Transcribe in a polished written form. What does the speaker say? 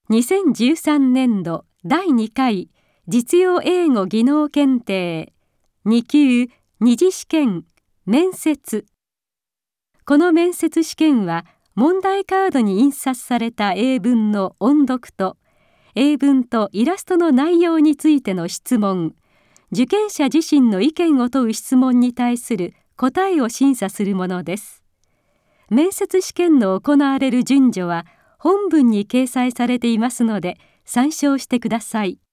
2013年度第2回実用英語技能検定2級二次試験面接。この面接試験は問題カードに印刷された英文の音読と英文とイラストの内容についての質問、受験者自身の意見を問う質問に対する答えを審査するものです。面接試験の行われる順序は本文に掲載されていますので参照してください。